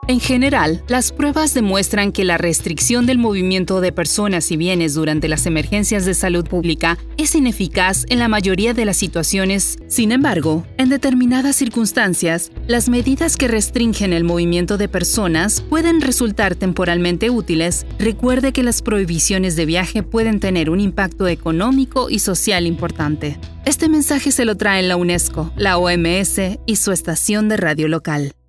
En general, las pruebas demuestran que la restricción del movimiento de personas y bienes durante las emergencias de salud pública es ineficaz en la mayoría de las situaciones. Sin embargo, en determinadas circunstancias, las medidas que restringen el movimiento de personas pueden resultar temporalmente útiles. Recuerde que las prohibiciones de viaje pueden tener un impacto económico y social importante. Este mensaje se lo traen la UNESCO, la OMS y su estación de radio local.